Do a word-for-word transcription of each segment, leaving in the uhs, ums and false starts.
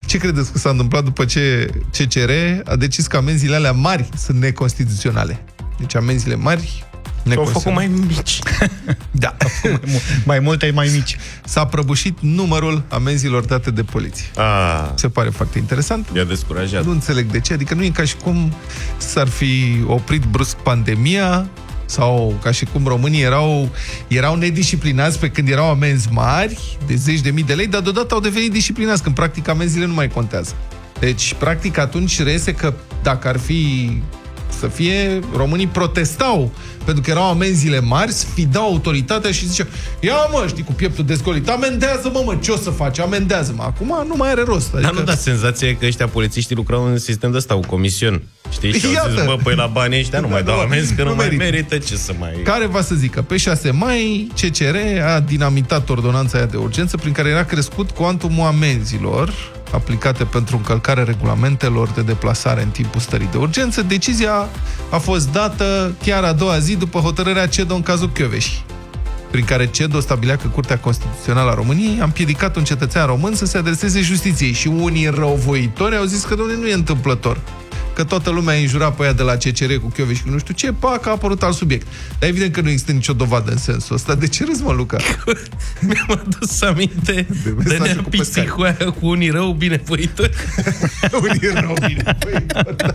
Ce credeți că s-a întâmplat după ce C C R a decis că amenziile alea mari sunt neconstituționale? Deci amenziile mari au făcut mai mici. Da. mai, mai multe, mai mici. S-a prăbușit numărul amenzilor date de poliție. Ah. Se pare foarte interesant. I-a descurajat. Nu înțeleg de ce. Adică nu e ca și cum s-ar fi oprit brusc pandemia sau ca și cum românii erau, erau nedisciplinați pe când erau amenzi mari de zeci de mii de lei, dar deodată au devenit disciplinați când practic amenziile nu mai contează. Deci practic atunci reiese că dacă ar fi să fie, românii protestau pentru că erau amenziile mari, sfidau autoritatea și ziceau, ia mă, știi, cu pieptul dezgolit, amendează-mă, mă, ce o să faci, amendează-mă. Acum nu mai are rost. Adică... Dar nu dați senzația că ăștia polițiștii lucrau în sistem de ăsta, cu comision. Știi? Și au zis, bă, păi la banii ăștia nu mai dau amenzi, că nu, nu mai merită. merită, ce să mai... Care va să zică, pe șase mai, C C R a dinamitat ordonanța aia de urgență prin care era crescut cuantumul amenzilor aplicate pentru încălcarea regulamentelor de deplasare în timpul stării de urgență. Decizia a fost dată chiar a doua zi după hotărârea C E D O în cazul Kövesi, prin care C E D O stabilea că Curtea Constituțională a României a împiedicat un cetățean român să se adreseze justiției și unii răuvoitori au zis că, dom'le, nu e întâmplător, că toată lumea a înjurat pe aia de la C C R cu Kövesi, cu nu știu ce, pac, a apărut alt subiect. Dar evident că nu există nicio dovadă în sensul ăsta. De ce râzi, mă, Luca? Mi-am adus aminte de, de neapisicul aia cu unii rău binevoitori. Unii rău binevoitori, da.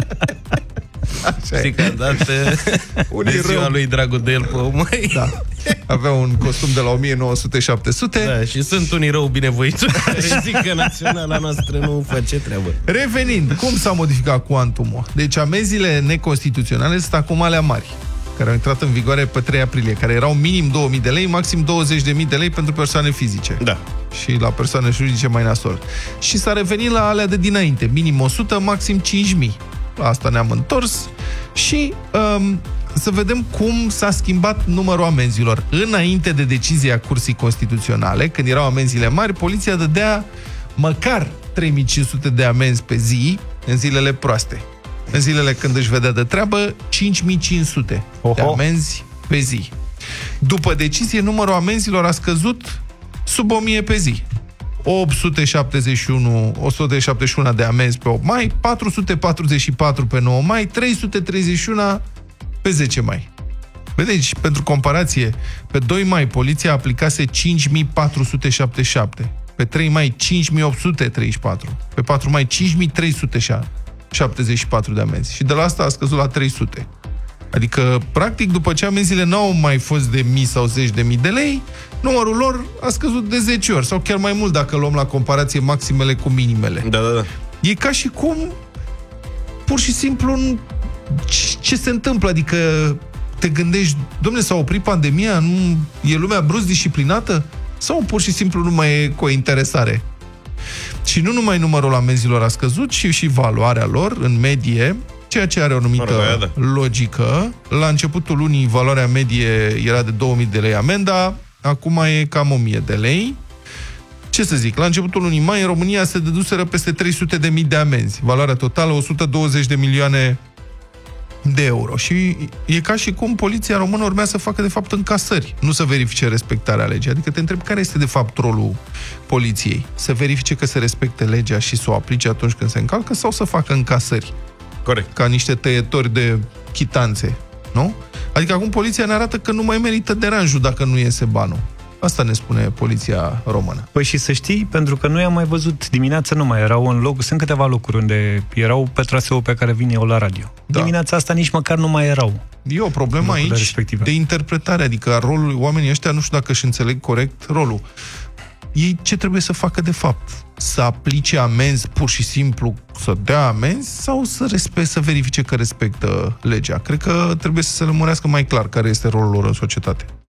Așa știi că a dat de ziua rău. lui Dragu de el pe mai. Da. Avea un costum de la o mie nouă sute șapte sute. Da, și sunt unii rău binevoitori care zic că naționala noastră nu face treabă. Revenind, cum s-a modificat cuantumul? Deci amenziile neconstituționale sunt acum alea mari, care au intrat în vigoare pe trei aprilie, care erau minim două mii de lei, maxim douăzeci de mii de lei pentru persoane fizice. Da. Și la persoane juridice mai nasol. Și s-a revenit la alea de dinainte, minim o sută, maxim cinci mii. La asta ne-am întors și um, să vedem cum s-a schimbat numărul amenzilor. Înainte de decizia Curții Constituționale, când erau amenziile mari, poliția dădea măcar trei mii cinci sute de amenzi pe zi în zilele proaste. În zilele când își vedea de treabă, cinci mii cinci sute Oho. de amenzi pe zi. După decizie, numărul amenzilor a scăzut sub o mie pe zi. opt sute șaptezeci și unu, o sută șaptezeci și unu de amenzi pe opt mai, patru sute patruzeci și patru pe nouă mai, trei sute treizeci și unu pe zece mai. Vedeți, pentru comparație, pe doi mai poliția aplicase cinci mii patru sute șaptezeci și șapte, pe trei mai cinci mii opt sute treizeci și patru, pe patru mai cinci mii trei sute șaptezeci și patru de amenzi. Și de la asta a scăzut la trei sute. Adică, practic, după ce amenziile n-au mai fost de mii sau zeci de mii de lei, numărul lor a scăzut de zece ori, sau chiar mai mult dacă luăm la comparație maximele cu minimele. Da, da, da. E ca și cum, pur și simplu, ce se întâmplă? Adică te gândești, dom'le, s-a oprit pandemia, nu e lumea brusc disciplinată? Sau pur și simplu nu mai e cointeresare? Și nu numai numărul amenzilor a scăzut, ci și valoarea lor, în medie, ceea ce are o anumită logică. La începutul lunii, valoarea medie era de două mii de lei amenda, acum e cam o mie de lei. Ce să zic, la începutul lunii mai, în România se deduseră peste trei sute de mii de amenzi. Valoarea totală, o sută douăzeci de milioane de euro. Și e ca și cum poliția română urmea să facă, de fapt, încasări, nu să verifice respectarea legii. Adică te întreb care este, de fapt, rolul poliției? Să verifice că se respecte legea și să o aplice atunci când se încalcă, sau să facă încasări? Corect. Ca niște tăietori de chitanțe, nu? Adică acum poliția ne arată că nu mai merită deranjul dacă nu iese banul. Asta ne spune poliția română. Păi și să știi, pentru că noi am mai văzut dimineața, nu mai erau în loc, sunt câteva locuri unde erau pe traseul pe care vin eu la radio. Da. Dimineața asta nici măcar nu mai erau. E o problemă aici respective. de interpretare, adică rolul, oamenii ăștia nu știu dacă își înțeleg corect rolul. Ei ce trebuie să facă de fapt? Să aplice amenzi pur și simplu, să dea amenzi, sau să, respect, să verifice că respectă legea? Cred că trebuie să se lămurească mai clar care este rolul lor în societate.